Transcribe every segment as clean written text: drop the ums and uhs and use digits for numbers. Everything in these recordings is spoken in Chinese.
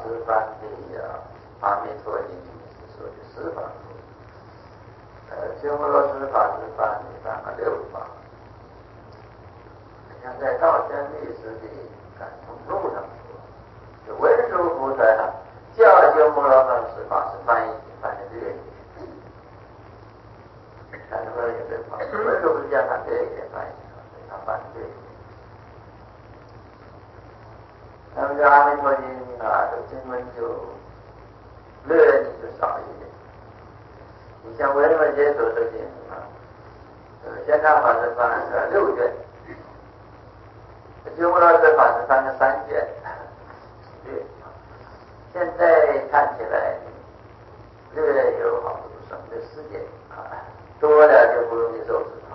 师范的阿弥陀经是说的十法处，鸠摩罗什法师范的当了六法。像在道宣律师的感通录上说，就文殊菩萨叫鸠摩罗什法师翻译略译，但是也对翻译，文殊菩萨叫他略译翻译，他翻略译。那么这阿弥陀经这经文就略就少一点。你像维摩诘所说经玄奘法师翻了6卷，鸠摩罗什法师翻了3卷，现在看起来略有好处，省的时间多了就不容易收拾它。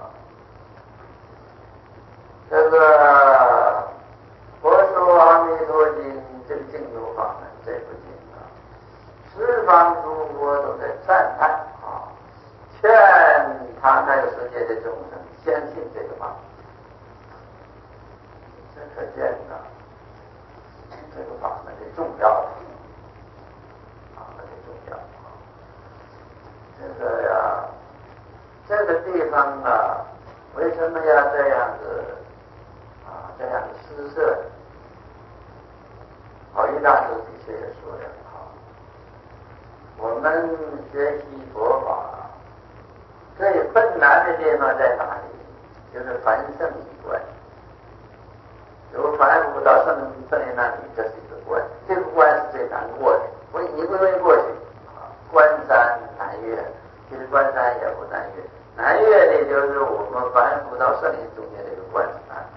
这个佛说阿弥陀经这个净土法门这部经十方诸佛都在赞叹劝他那个世界的众生相信这个法门。这可见这个法门的重要，这个地方为什么要这样子这样施设？蕅益大师的确也说得很好。我们学习佛法最困难的地方在哪里？就是凡圣一关。由凡夫到圣人那里，这是一个关，这个关是最难过的。你不容易过去关山难越，其实关山也不难越，难越的就是我们凡夫到圣人中间这个关是难的。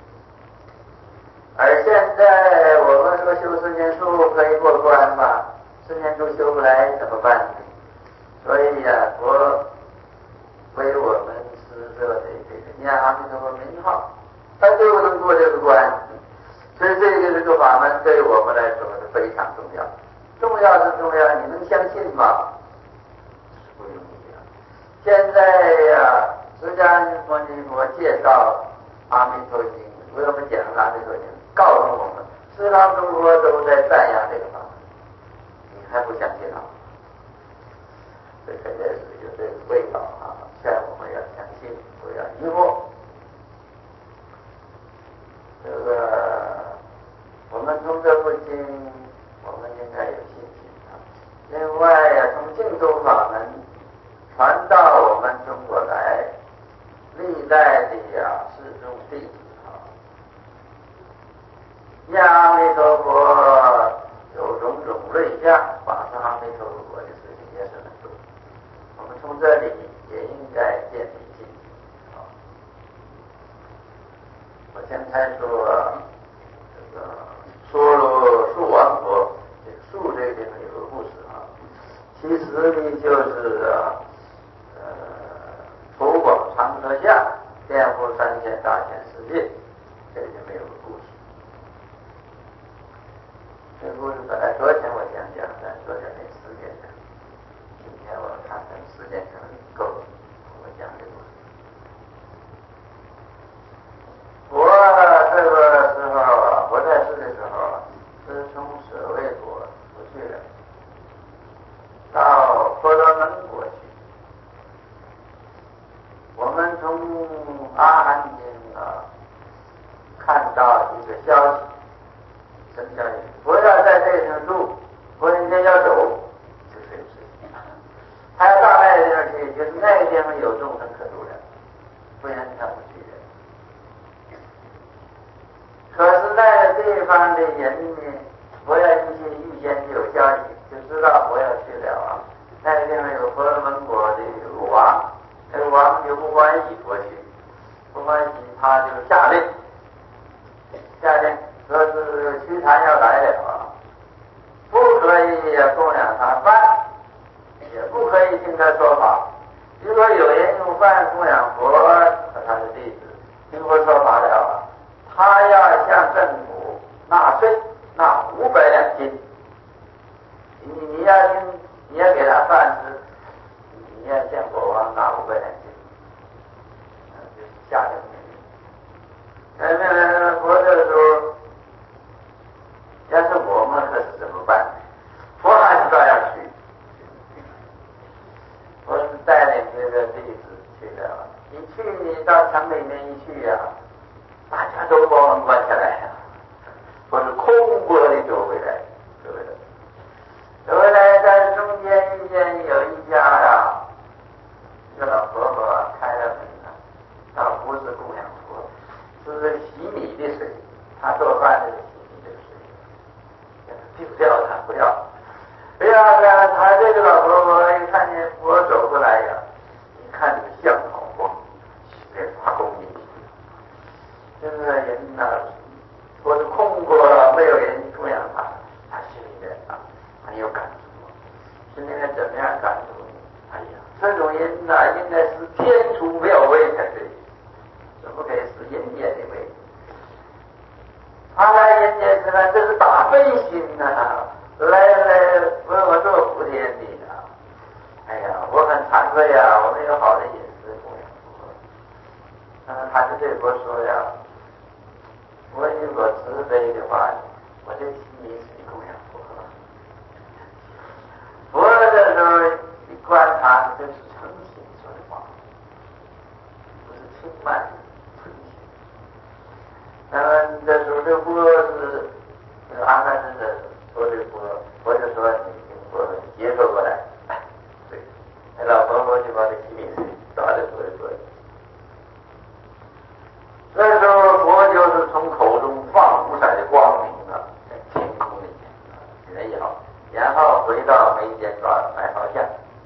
而现在我们说修四念处可以过关吧，四念处修不来怎么办呢？所以佛为我们施设的这个念阿弥陀佛名号，他就能过这个关。所以这个法门对我们来说是非常重要。重要是重要，你能相信吗？不容易现在释迦牟尼佛介绍阿弥陀经，为我们讲阿弥陀经，告诉我们十方诸佛都在赞扬这个法门，你还不相信这肯定是有这个味道劝我们要相信，不要疑惑。这个我们从这部经我们应该有信心另外从净土法门传到我们中国来，历代的世宗弟子念阿弥陀佛有种种瑞相，法上阿弥陀佛的事情也是很多。我们从这里也应该建立信心我先才说这个说了树王佛，这个树这个地方有个故事其实呢就是土广长河下，颠覆三千大千世界，这里面有个故事。这个故事本来昨天我想讲，但昨天没时间讲。今天我看看时间可能够，我讲这个故事。我这个时候我在世的时候是从舍卫国出去了，到婆罗门国去。我们从阿含经看到一个消息，什么消息？佛要在这上住，佛人间要走，就是这个事情。他要到那个地方去，就是那个地方有众生可度的，不然他不去的。可是那个地方的人呢，佛要预先就有消息，就知道佛要去了那个地方有婆罗门国的有个王，那个王就不欢喜佛去，不欢喜他就下令说是须禅要来了不可以供养他饭，也不可以听他说法。如果有人用饭供养佛和他的弟子，听佛说法了他要向政府纳税，纳500两金。你要给他饭吃，你要向国王拿500两金，就是下令命令。佛这个时候，要是我们可是怎么办？ 怎么样感触呢？哎呀，这种人呐，应该是天出妙味才对，怎么可以是人间的味？他来人间吃饭，这是大悲心呐、来为我做福田的啊！哎呀，我很惭愧呀，我没有好的饮食供养佛。他就对我说呀，我如果慈悲的话，我就请你去供养佛。佛的时候一观察，这是诚心说的话，不是轻慢的诚心。那么这时候这佛是阿难尊者说的佛，佛就说你佛接受过来，对，那老婆婆就把这洗米水倒在佛的嘴里。那时候佛就是从口中放五彩的光明啊，在天空里面也好，然后回到眉间抓买好像，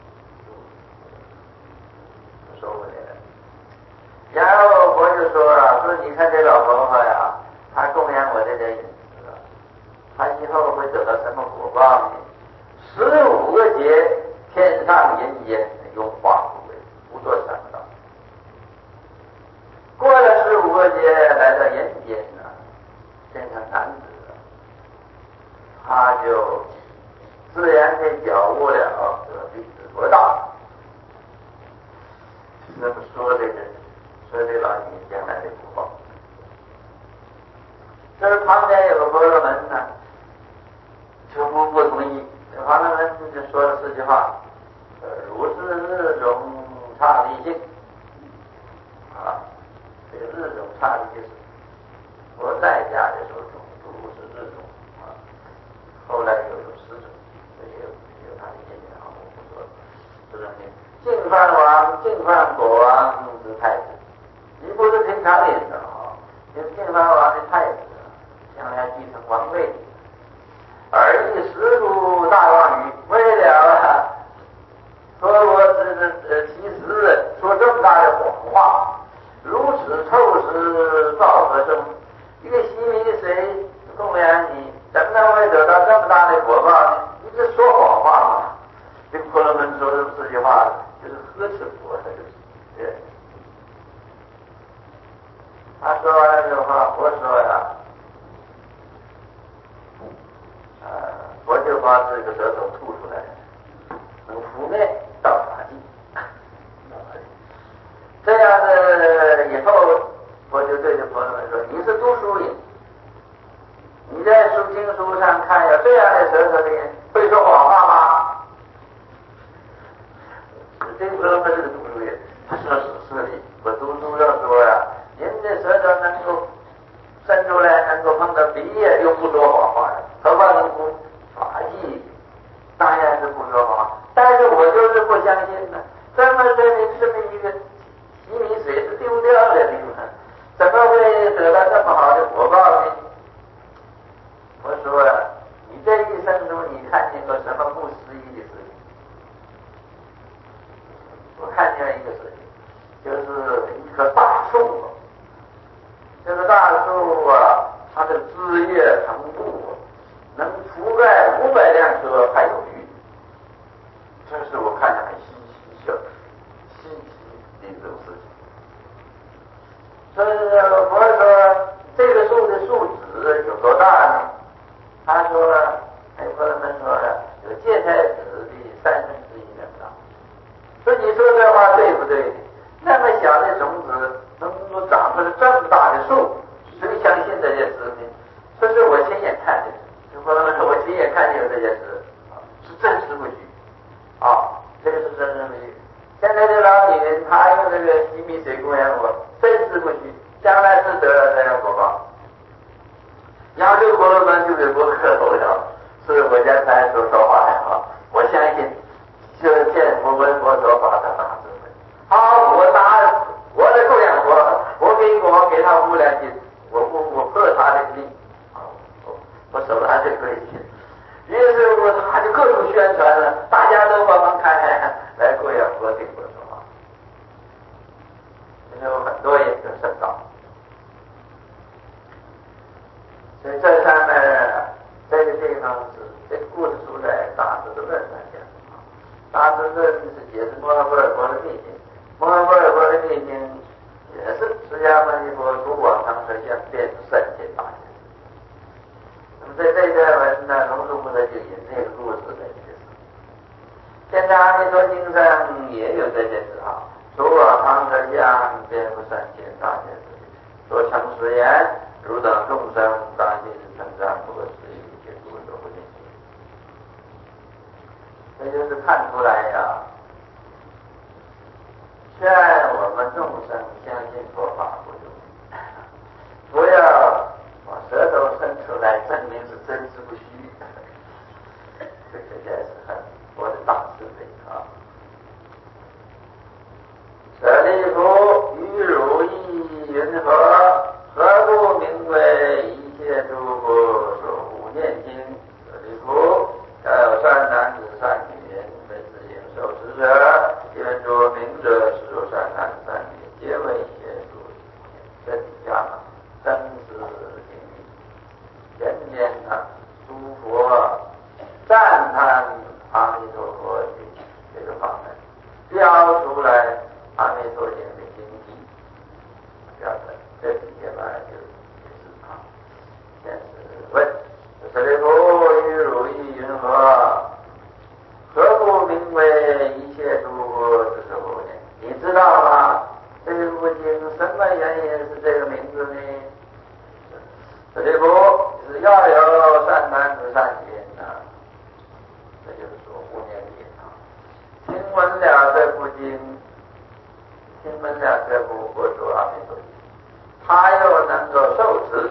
收回来了。然后佛就说啊，说你看这老婆婆呀，她供养我这点饮食啊，她以后会得到什么果报呢？15个劫，天上人间有化不为，无多想到。过了15个劫，来到人间呢，变成男子了，他就自然地了悟了得弟子佛道。那么说这个，说这老女人将来的福报。这旁边有个婆罗门呢，就不同意。这婆罗门就说了4句话：如是日中差力性啊。这个日中差力就是我在家的时候中，如是日中啊。后来又有10种，这也有他的原因啊，我不说了。这种净饭王、净饭国王之太子，你不是平常人的啊，就是净饭王的太子，将来继承王位。而以十足大妄语，为了说我其实说这么大的谎话，如此臭食报何生？一个洗米水供养你，怎么能会得到这么大的果报呢？你这说谎话嘛！这婆罗门说这4句话，就是呵斥佛，他就是。他说完了这话，佛说呀，佛就把这个舌头吐出来，能覆灭到法境。这样的以后，我就对着婆罗门说：“你是读书人，你在经书上看有这样的舌头的人，会说谎话吗？”这个婆罗门是个读书人，他说是的，我读书要说呀，人的舌头能够伸出来，能够碰到鼻也又不说谎话，何况能够法纪，当然是不说谎话。但是我就是不相信呢，这么一个洗米水是丢掉了的嘛，怎么会得到这么好的果报呢？我说你这一生中你看见过什么不思议的事情？我看见一个事情，就是一棵大树，这个大树啊，它的枝叶成布能覆盖500辆车还有余，这是我看见很稀奇的这种事情。所以佛说这个树的树脂有多大呢？他说婆罗门说有芥菜籽的1/3那么大。说你说这话对不对？那么小的种子能够长出来这么大的树，谁相信这件事呢？这是我亲眼看见的。婆罗门说我亲眼看见有这件事，是真实不虚啊，这个是真实不虚。现在这老女人她用这个洗米水供养我，真实不虚，将来是得了这样果报。然后这个婆罗门就给我磕头了，是我家才所说话的啊，我相信就见佛闻佛说法的大智慧。好，我来供养佛，我给他5两金，我破他的命啊，我守他的规矩。于是他就各处宣传了，大家都帮忙开来供养佛，听佛说话。这是我很大智论是解释摩诃般若波罗蜜经，摩诃般若波罗蜜经也是释迦牟尼佛出往长河相变圣贤大贤。那么在这段文呢，龙树菩萨就引这个故事来解释。现在阿弥陀经上也有这些字啊，出往长河相变圣贤大贤所成实言，汝等众生当信成长不可思议一切诸所不尽。这就是看出来呀，劝我们众生相信佛法不容易，不要把舌头伸出来证明是真实不虚，这个也是很佛的大智慧啊。舍利弗，于汝意云何？何故名为一切诸佛所护念经？舍利弗，要有善男子善女人，为自应受持者，愿作明者，是有善男子善女，皆为一切诸佛。这底下呢，真实经历，人间呢，诸佛赞叹阿弥陀佛的这个法门，标出来阿弥陀经的经题，标出来，这底下呢就解释啊。先是问：舍利弗，于汝意云何？何故名为一切诸佛之所护念？你知道吗？这部经什么原因是这个名字呢？舍利弗，只要有善男子善女人啊，这就是所护念经啊。听闻了这部经，听闻了这部佛说阿弥陀经，他又能够受持。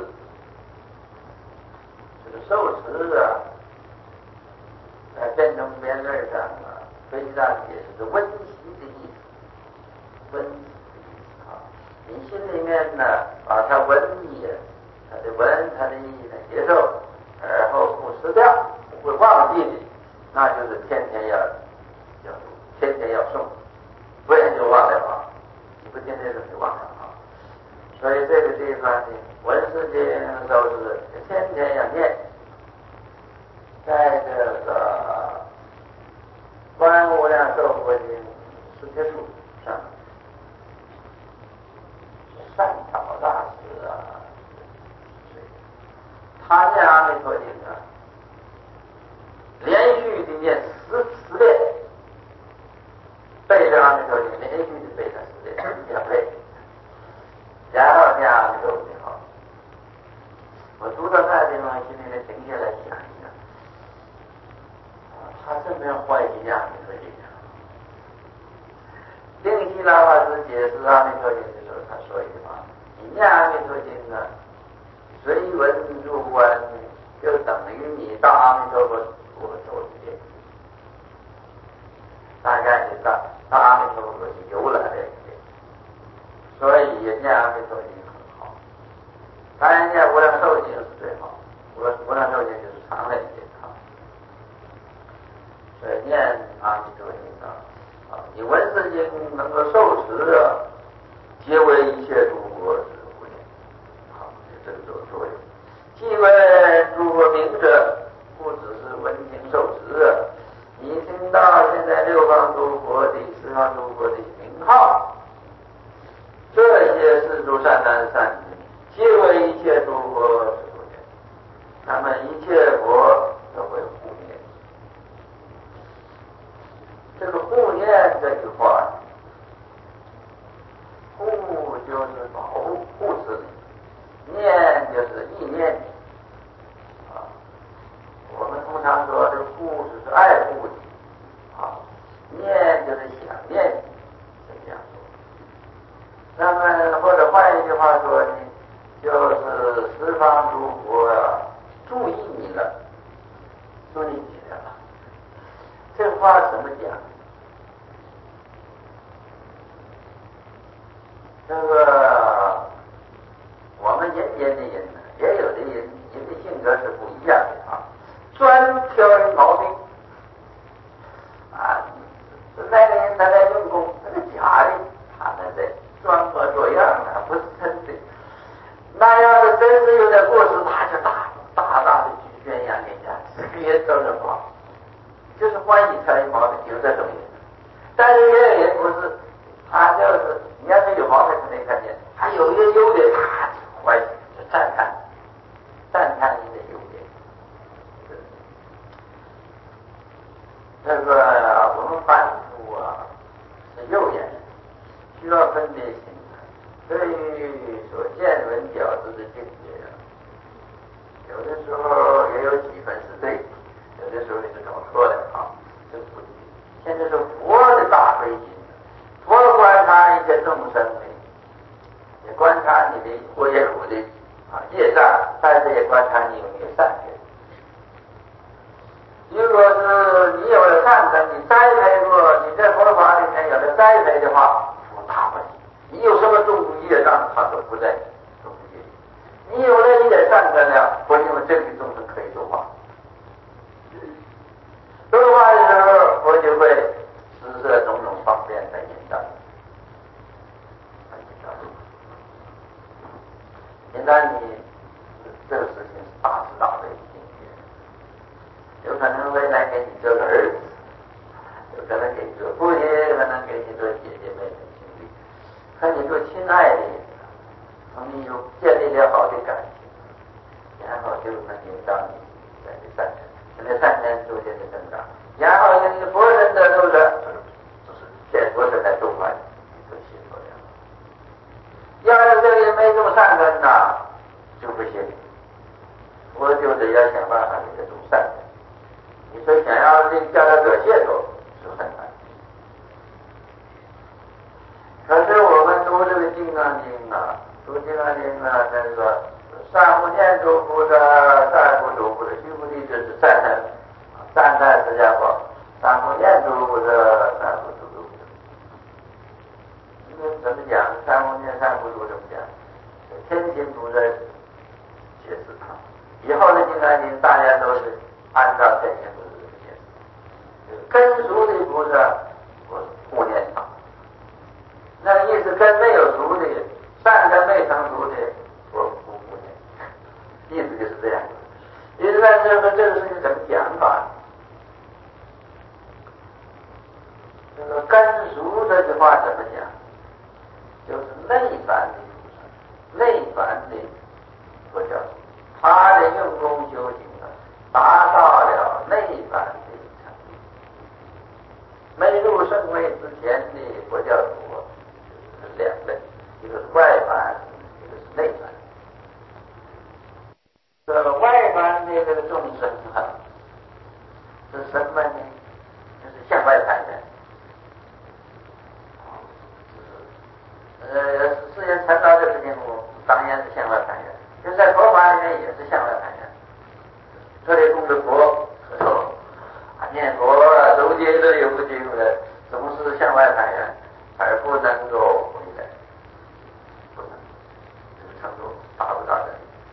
这个受持啊，在辩中辩论上啊，非常解释温习的意思，温习的意思啊。你心里面呢，把它文意，它的文，它的意呢接受，而后不失掉，不会忘记的，那就是天天要读，天天要诵，不然就忘了啊。你不天天诵就忘了啊。所以这个地方呢，文思经受持，天天要念。在这个观无量寿佛经十帖数上，善导大师啊，他念阿弥陀经啊，连续的念十遍，背着阿弥陀经，连续的背了10遍，2倍，然后念阿弥陀经好。我读到那地方，心里面停下来想一想。他这么样坏的念阿弥陀经啊！定西喇嘛师解释阿弥陀经的时候，他说一句话：你念阿弥陀经啊，随文入观，就等于你到阿弥陀佛佛手里面，大概你到阿弥陀佛去游览了一遍。所以念阿弥陀经很好，当然念无量寿经是最好，无量寿经就是常来念啊。念阿弥陀经啊，你闻是经能够受持啊，皆为一切诸佛之护念。好，就这个作用。既为诸佛名者，不只是闻经受持啊。你听到现在六方诸佛的、十方诸佛的名号，这些是诸善男善女，皆为一切诸佛之护念。那么一切佛都会护念。这个护念这句话，护就是保护、护持你，念就是意念啊。我们通常说这个护是爱护你啊，念就是想念你，这样说。那么或者换一句话说呢，就是十方诸佛注意你了，注意你了。这话怎么讲？这个我们人间的人呢，也有的人凡夫啊是右眼，需要分别心，对于所见闻觉知的境界啊，有的时候也有几分是对，有的时候你是搞错了啊，这不一定。现在是佛的大悲心，佛观察一些众生的，也观察你的我也有的业障，但是也观察你有没有善根。如果是你有了善根，你栽培过，你在佛法里面有了栽培的话，佛大欢喜。你有什么重业障，他都不在，都不介意。你有了一点善根了，佛因为这批众生可以说话，说话的时候，佛就会施设种种方便来引导。引导你这个事情是大是大非境界，有可能未来给你做个儿子，有可能给你做父亲，有可能给你做姐姐妹妹兄弟，看你做亲爱的人，同你有建立了好的感情，然后就能引导你在这善根，你的善根逐渐的增长，然后你的佛身的都是见佛身来度化你，就信佛了。要是这里没种善根呐，就不行。我就得要想办法给他种善根。你说想要叫他得解脱是很难。可是我们读这个《金刚经》啊，读《金刚经》啊，那个上无念诸菩萨，下无诸菩萨，须菩提就是赞叹释迦佛，上无念诸菩萨，下无诸菩萨。怎么讲？三无念三不如怎么讲？天行菩萨解释它。以后的金刚经大家都是按照天行菩萨这个解释。根熟的菩萨，我护念他。那个意思根没有熟的，善根没成熟的，我不护念。意思就是这样。意思在这个事情怎么讲法？这个根熟这句话怎么讲？就是内凡的菩萨，内凡的佛教，他的用功修行达到了内凡的程度。没入圣位之前的佛教徒是两类，一个是外凡，一个是内凡。这个外凡的这个众生是什么呢？就是向外攀缘。世间尘劳的事情，当然是向外攀缘，就在佛法里面也是向外攀缘。特别供着佛可说念佛周街都有不经的，总是向外攀缘，而不能够回来，不能，这个程度达不到的。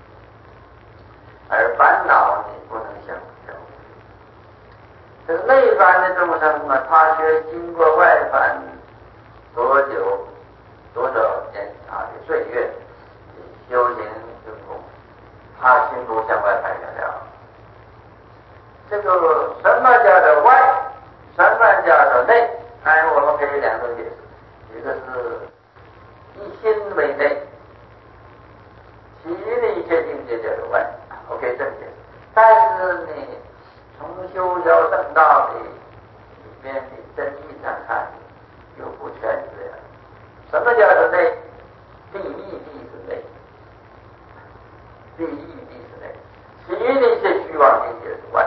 而烦恼呢，不能相交。这个内凡的众生啊，他却经过外凡多久？多少年的岁月修行用功，他心不向外攀缘了。这个什么叫做外，什么叫做内？我们可以两种解释，一个是一心为内，其余的一切境界叫做外。OK， 这么解释。但是呢，从修教正道的里面的真义上看，又不全是这样。什么叫做内？第一地是内，第一地是内，其余的一些虚妄境界是外。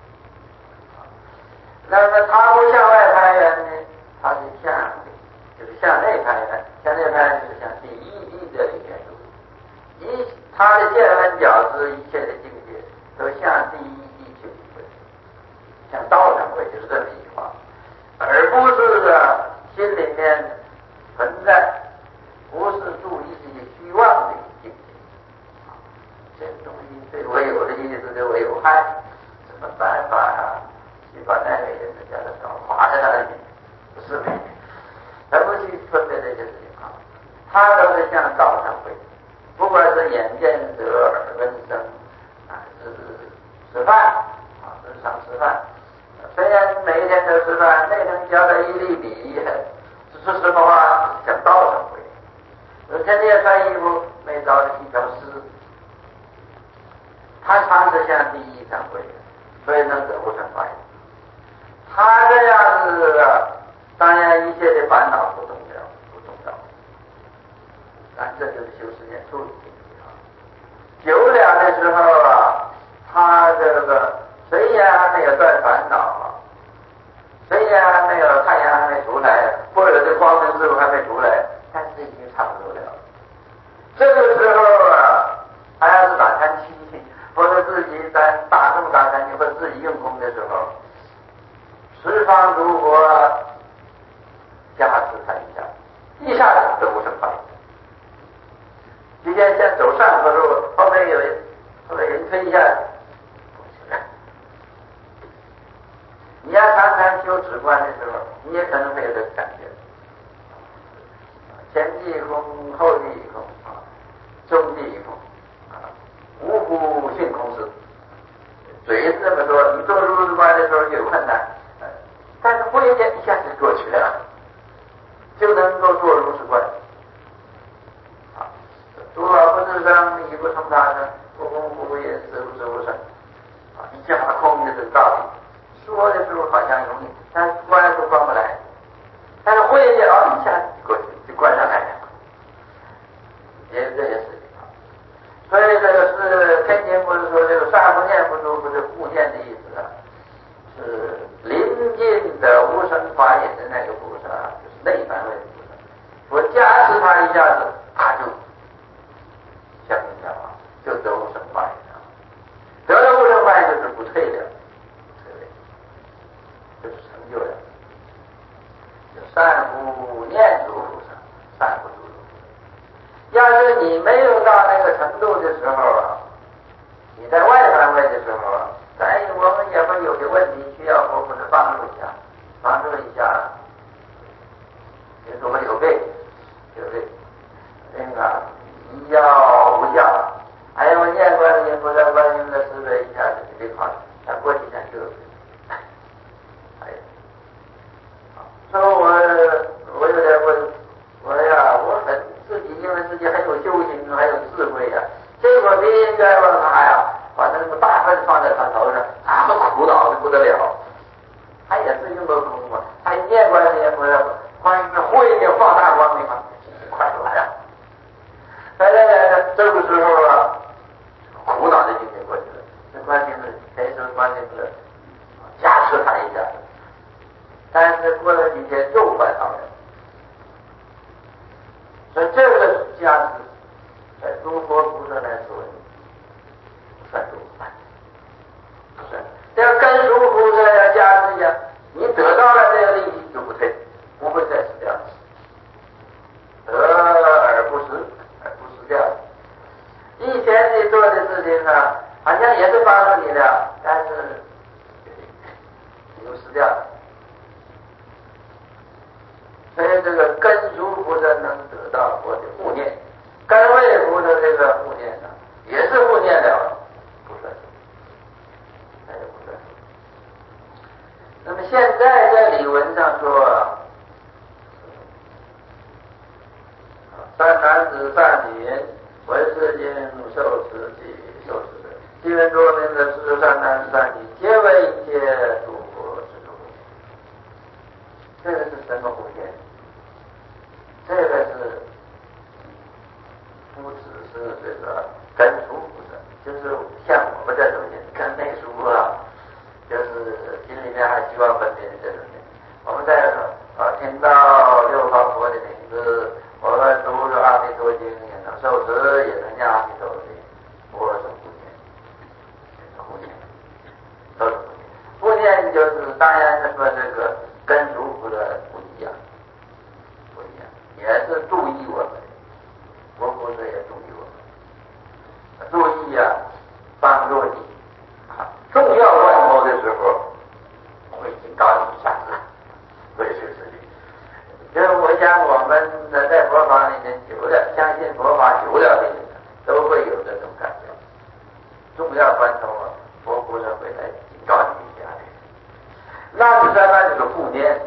那么他不向外攀缘呢，他是向内，就是向内攀缘。向内攀缘就是向第一地这里面入，他的见闻觉知一切的境界都向第一地去体会，向道上会，就是这么一句话，而不是心里面存在，不是注意这些虚妄的境界。这个东西对我有的意思，对我有害，什么办法去把那个人叫他搞垮在那里？不是的，怎么去分别这些事情啊？他都是向道上会，不管是眼见得、耳闻声是吃饭日常吃饭，虽然每一天都吃饭，那能教他一粒米，是什么话？向道上会。天天穿衣服，没着一条丝，他常是向第一上会的，所以能得无生法眼。他这样子一切的烦恼不重要，不重要。但这就是修十念处的境界啊。久了的时候啊，他这个虽然还没有断烦恼啊，虽然还没有太阳还没出来，或者是光明之路还没出来，但是已经差不多了。这个时候啊，还要是打禅期，或者自己在大众打禅期或者自己用功的时候，十方诸佛加持他一下，一下子得无生法。今天先走上坡路，后面有人推一下，你要常常修止观的时候，你也可能会有这个感觉。前地空，后地空啊，中地空啊，无不性空时。嘴是这么说，你做如是观的时候有困难，但是忽然间一下子过去了，就能够做如是观。啊，诸法不自生，亦不从他生，不空不也，是无是无生。啊，一架空的这个道理，说的时候好像容易，但是关都关不来。但是忽然间一下子过去就关上来了，也这也是啊。所以这个是天经不是说这个善不念不住，不是护念的意思啊，是临近的无生法眼的那个菩萨，就是内凡位的菩萨。我加持他一下子，他就相应了啊，就得无生法眼了。得了无生法眼就是不退了，就是成就了。善不念住菩萨，善不住菩萨。要是你没有到那个程度的时候啊，你在外凡位的时候啊，我们也会有的问题需要佛菩萨帮助一下，帮助一下。比如说我有病，那个医药无效，哎呀，我念观音菩萨观音的慈悲一下子就病好了，但过几天就说我有点我很自己因为自己很有修行，很有智慧呀，结果别人冤枉他呀，把那个大粪放在他头上，他们苦恼的不得了。他也是用过功夫，他一念观音菩萨观音忽然间放大光明啊，快出来了。这个时候啊，苦恼的境界过去了，这观音可以说观音是加持他一下。但是过了几天又犯上了，所以这个加持在诸佛菩萨来说不算多，不算。这要跟诸菩萨要加持一下，你得到了这个利益就不退，不会再死掉，得而不失，掉。以前你做的事情呢，好像也是帮助你的，但是又失掉了。所以这个根诸菩萨能得到佛的护念，根位菩萨这个护念呢，也是护念了，不算数，那也不算数。那么现在在理文上说，善男子善女人，闻是经受持即受持者，经文说明的是善男子善女，皆为一切诸佛之主。这个是什么护念？这个是不只是这个根除菩萨，就是像我们这种人跟那书啊，就是心里面还希望分别的这种人。我们在听到六方佛的名字，我们读了阿弥陀经也能受持，也能念阿弥陀经，我是护念，护念，都是护念。护念就是当然说这个根除菩萨不一样。也是注意我们，佛菩萨也注意我们，注意帮助你重要关头的时候，我已经告诉你下子，会是事情。就是我想我们在佛法里面久了，相信佛法久了的人，都会有这种感觉。重要关头佛菩萨会来警告你一下的。那是什么？就是护念。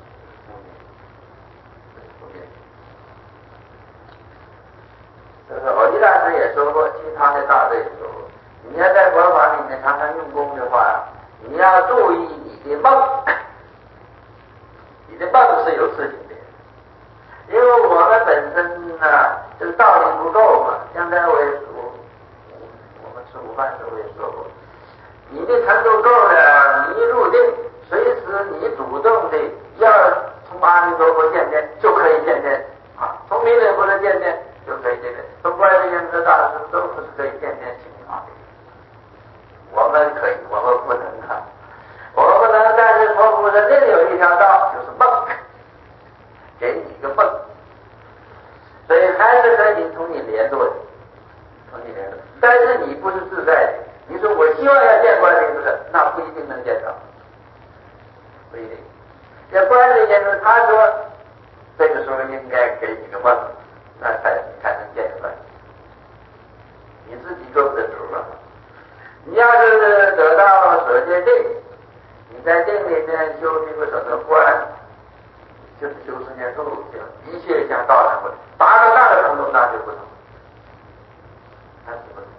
这个偶益大师也说过，其他的大师也说过，你要在佛法里面常常用功的话，你要注意你的梦，你的梦不是有事情的，因为我们本身呢，这个道理不够嘛。刚才我们吃午饭时候也说过，你的程度够了，你一入定，随时你主动的要从阿弥陀佛见面就可以见面啊，从弥勒佛的见面就可以见面，从观世音菩萨大师都不是可以见面情况的。我们可以，我们不能啊，我们不能。但是佛菩萨另有一条道，就是梦，给你一个梦，所以还是可以同你联络的，同你联络。但是你不是自在的，你说我希望要见观世音菩萨，那不一定能见到，不一定。这观世音菩萨他说，这个时候应该给你个梦，那才能见得观。你自己做不得主了。你要是得到所见定，你在定里面修这个什么观，就是修十念处，一切像道然会达到那个程度，那就不同，那是不同。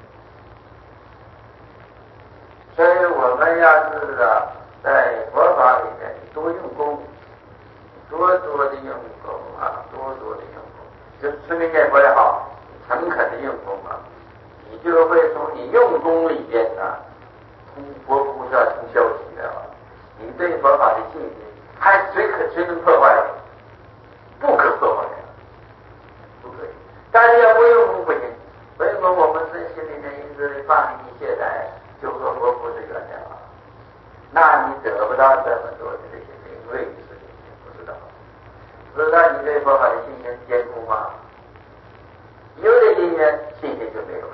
所以我们要是在佛法里面多用功，多多的用功啊，多多的用功，就是持名念佛也好，诚恳的用功啊，你就会从你用功里边从佛菩萨从消息的你对佛法的信心，还谁能破坏的？不可破坏的，不可以。但是要不用功不行，不用功我们在心里面一直放逸懈怠，就和佛菩萨远了，那你得不到这么多的这些灵位的事情，你不知道。不知道你对佛法的信心坚固吗？有的因缘信心就没有了。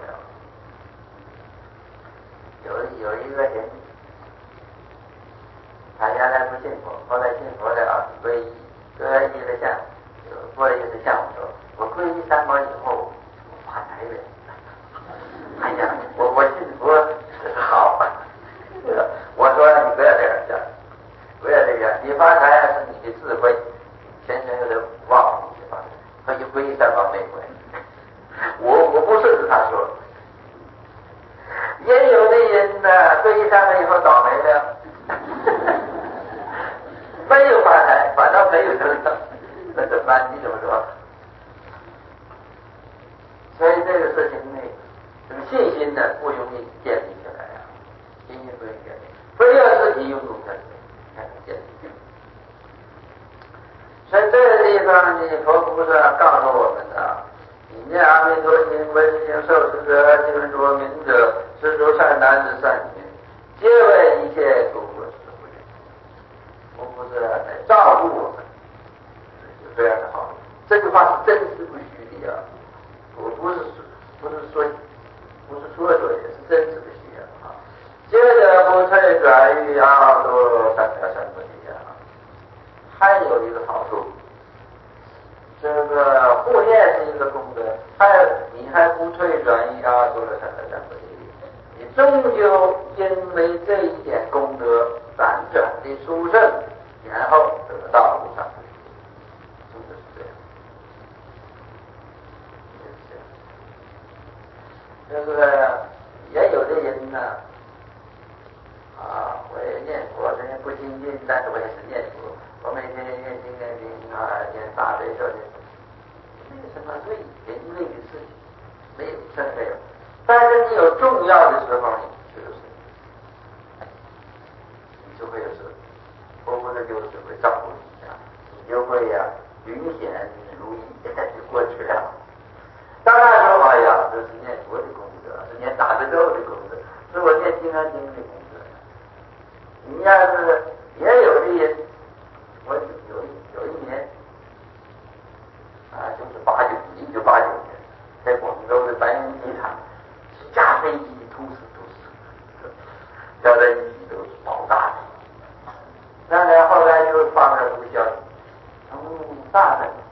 有一个人，他原来不信佛，后来信佛了，皈依了像，过了一次像我说，我皈依三宝以后，我发财了。哎呀，我信佛好，我说你不要这样讲，不要这样，你发财是你的智慧，天生有点忘你的发财，他就皈依三宝没关系。我不顺着他说。也有的人呢，皈依三宝以后倒霉了，没有发财，反倒没有得到，那怎么办？你怎么说？所以这个事情呢，这个信心呢不容易建立起来啊，信心不容易建立，非要自己用功才能建立。所以这个地方呢，佛菩萨告诉我们的。你念阿弥陀经，闻经受持者，经说明者，是诸善男子善女，皆为一切诸佛之护念。佛菩萨来照顾我们，有这样的好处。这句话是真实不虚的啊！我不是说，也是真实的需要啊。接着不退转于阿多三藐三菩提啊，还有一个好处。这个护念是一个功德，你还不退转移啊，做了三藐三菩提，你终究因为这一点功德辗转的殊胜，然后得到无上菩提，真的是这样，这个也有的人呢，我也念佛，虽然不精进，但是我也是念佛。我每天念经念大悲咒念，没有什么人类的事情，没有，真的没有。但是你有重要的时候，你就会有事，佛菩萨就是会照顾你一下，你就会云显如意就过去了。当然说，哎呀，这是念佛的功德，是念大悲咒的功德，是我念金刚经的功德。你要是也有的人，我有一年就是1989年，在广州的白云机场，几架飞机同时掉在一起都是爆炸的。当然后来就发了这个消息，从大城